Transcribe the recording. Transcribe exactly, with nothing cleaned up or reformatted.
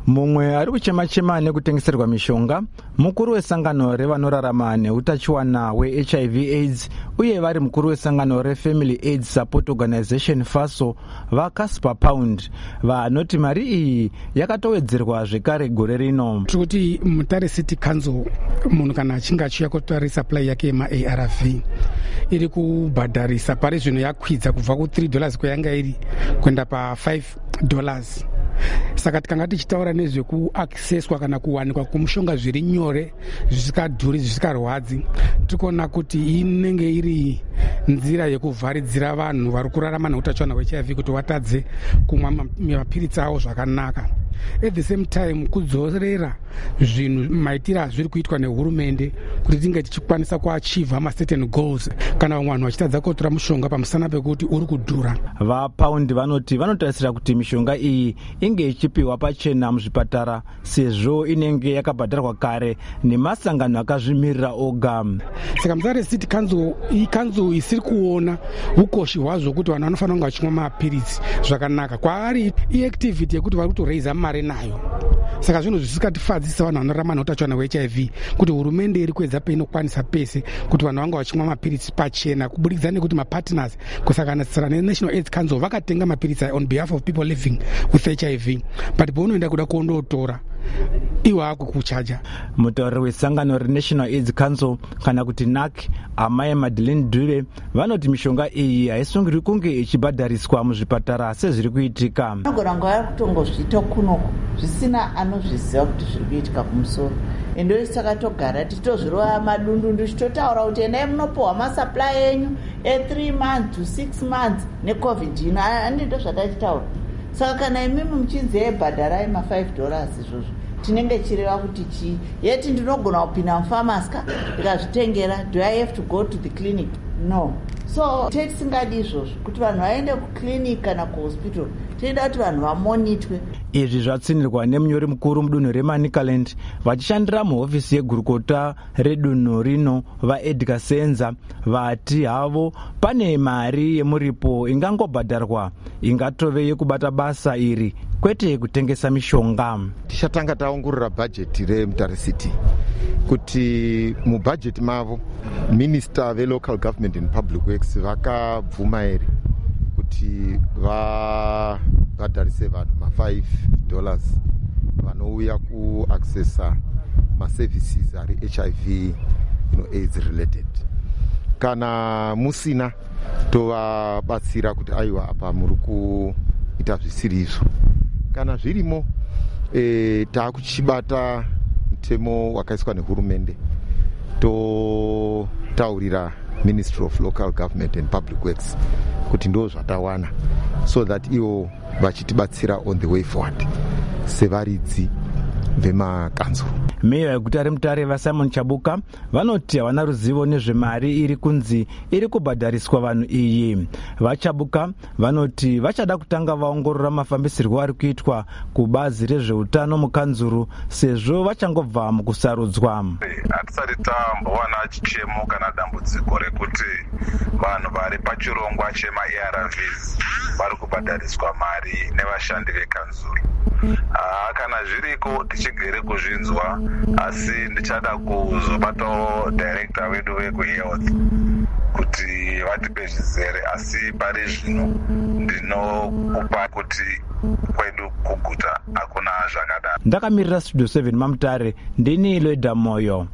Mumwe ari kuchema-chema nekutengeserwa mishonga mukuru wesangano revanorarama neutachiwana we-H I V AIDS uye vari mukuru wesangano re-Family AIDS Support Organization FASO vaCasper Pound vanoti mari iyi yakatowedzerwa zvekare gore rino. Tikuti Mutare City Council munhu kana achinge achiuya kutora supply yake yema-A R V iri kubhadharisa pari zvino yakwidza kubva ku three dollars kwayanga iri kuenda pa five dollars. Saka tikanga tichitaura nezvekuaccesswa kana kuwanikwa kumushonga zviri nyore zvisikadhuri zvisikarwadzi, tikuona kuti inenge iri nzira yekuvharidzira vanhu vari kurarama neutachiwana hwe-H I V kuti watadze kumwa mapiritsi avo zvakanaka. At the same time kudzorera zvinhu maitiro azviri kuitwa nehurumende kuti tinge tichikwanisa kuachievha ma certain goals kana vamwe vanhu vachitadza kutora mushonga pamusana pekuti uri kudhura. VaPound vanoti vanotarisira kuti mishonga iyi inge ichipiwa pachena muzvipatara sezvo inenge yakabhadharwa kare nemasangano akazvimirira oga. Saka Mutare City Council ikanzo isiri kuona ukoshi hwazvo kuti vanhu vanofanira kunge vachimwa mapiritsi zvakanaka. Kwaari iactivity yekuti vari kutoraisa mari nayo. Saka zvinhu zvisikatifadzisa vanhu vanorarama neutachiwana hwe-H I V kuti hurumende iri kuedza painokwanisa pese kuti vanhu vanga vachimwa mapiritsi pachena kubudikidza nekuti mapartners kusanganisira neNational AIDS Council vakatenga mapiritsi on behalf of people living with H I V, but paunoenda kuda kuondotora iwo akukuchaja. Mutauri wesangano reNational AIDS Council kana kuti N A C Amai Madeleine Dure vanoti mishonga iyi haisungirwi kunge ichibhadhariswa muzvipatara sezviri kuitika. Anogona nguva kutongozviita kunoko zvisina anozviziva kuti zviri kuitika kumusoro. Endo saka togara tichitozvirova madundundu tichitotaura kuti endai munopiwa masupply enyu e three months to six months necovid ino handito zvatachitaura. Saka kana imimi muchinzi yebhadharai ma five dollars izvozvo tinenge chireva kuti chii? Yeti ndinogona kupinda mufamasi ka ndikazvitengera, do I have to go to the clinic? No. So tisingadi izvozvo kuti vanhu vaende kuclinic kana kuhospital, tinoda kuti vanhu vamonitwe. Izvi zvatsinirwa nemunyori mukuru mudunhu reManicaland vachishandira muhofisi yegurukota redunhu rino vaEdgar Senza vati havo pane mari yemuripo ingangobhadharwa ingatove yekubata basa iri kwete kutengesa mishonga. Tichatanga taongorora bhajeti reMutare City kuti mubhajeti mavo minister velocal government and public works vakabvuma ere kuti vabhadharise vanhu ma five dollars vanouya kuaccessa maservices ari H I V you know, AIDS related. Kana musina tovabatsira kuti aiwa apa muri kuita zvisiri izvo. Kana zvirimo e, taakuchibata mutemo wakaiswa nehurumende totaurira Ministry of Local Government and Public Works kuti ndo zvatawana so that ivo vachitibatsira on the way forward sevaridzi vemakanzuro. Meya yeguta reMutare vaSimon Chabuka vanoti havana ruzivo nezvemari iri kunzi iri kubhadhariswa vanhu iyi. VaChabuka vanoti vachada kutanga vaongorora mafambisirwo ari kuitwa kubazi rezveutano mukanzuru sezvo vachangobva mukusarudzwa. Hatisati tambowana chichemo kana dambudziko rekuti vanhu vari pachirongwa chema-A R Vs vari kubhadhariswa mari nevashandi vekanzuru. Ah, kana zviriko tichigere kuzvinzwa, asi ndichada kuzobatawo director wedu wekuhealth kuti vatipe zvizere, asi pari zvino ndinokupa kuti kwedu kuguta hakuna zvakadaro. Ndakamirira Studio seven maMutare, ndini Loida Moyo.